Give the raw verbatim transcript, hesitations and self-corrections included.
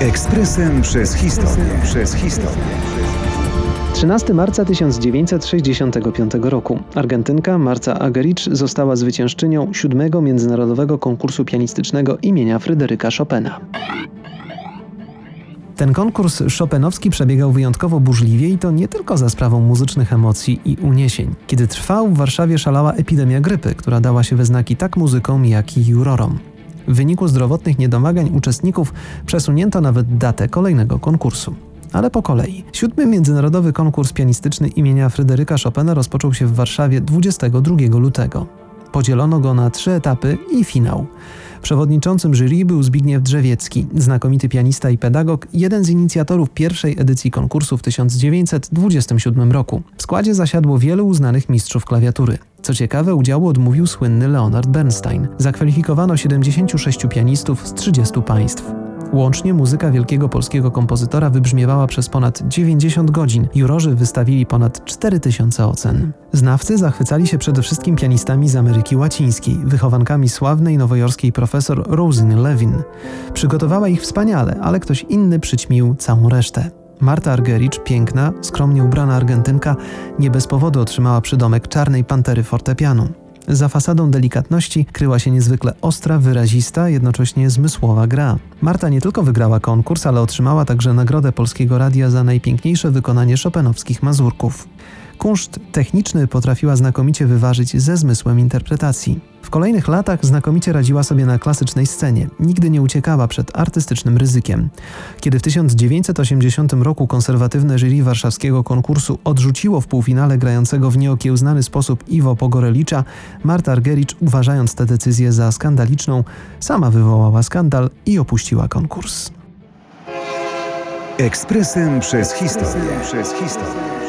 Ekspresem przez historię. Przez historię. trzynastego marca tysiąc dziewięćset sześćdziesiątego piątego roku Argentynka Marta Argerich została zwyciężczynią siódmego międzynarodowego konkursu pianistycznego imienia Fryderyka Chopina. Ten konkurs chopinowski przebiegał wyjątkowo burzliwie i to nie tylko za sprawą muzycznych emocji i uniesień. Kiedy trwał, w Warszawie szalała epidemia grypy, która dała się we znaki tak muzykom, jak i jurorom. W wyniku zdrowotnych niedomagań uczestników przesunięto nawet datę kolejnego konkursu. Ale po kolei. Siódmy międzynarodowy konkurs pianistyczny imienia Fryderyka Chopina rozpoczął się w Warszawie dwudziestego drugiego lutego. Podzielono go na trzy etapy i finał. Przewodniczącym jury był Zbigniew Drzewiecki, znakomity pianista i pedagog, jeden z inicjatorów pierwszej edycji konkursu w tysiąc dziewięćset dwudziestym siódmym roku. W składzie zasiadło wielu uznanych mistrzów klawiatury. Co ciekawe, udziału odmówił słynny Leonard Bernstein. Zakwalifikowano siedemdziesięciu sześciu pianistów z trzydziestu państw. Łącznie muzyka wielkiego polskiego kompozytora wybrzmiewała przez ponad dziewięćdziesiąt godzin. Jurorzy wystawili ponad cztery tysiące ocen. Znawcy zachwycali się przede wszystkim pianistami z Ameryki Łacińskiej, wychowankami sławnej nowojorskiej profesor Rosine Levin. Przygotowała ich wspaniale, ale ktoś inny przyćmił całą resztę. Marta Argerich, piękna, skromnie ubrana Argentynka, nie bez powodu otrzymała przydomek Czarnej Pantery fortepianu. Za fasadą delikatności kryła się niezwykle ostra, wyrazista, jednocześnie zmysłowa gra. Marta nie tylko wygrała konkurs, ale otrzymała także Nagrodę Polskiego Radia za najpiękniejsze wykonanie chopinowskich mazurków. Kunszt techniczny potrafiła znakomicie wyważyć ze zmysłem interpretacji. W kolejnych latach znakomicie radziła sobie na klasycznej scenie. Nigdy nie uciekała przed artystycznym ryzykiem. Kiedy w tysiąc dziewięćset osiemdziesiątym roku konserwatywne jury warszawskiego konkursu odrzuciło w półfinale grającego w nieokiełznany sposób Iwo Pogorelicza, Marta Argerich, uważając tę decyzję za skandaliczną, sama wywołała skandal i opuściła konkurs. Ekspresem przez historię. Przez historię.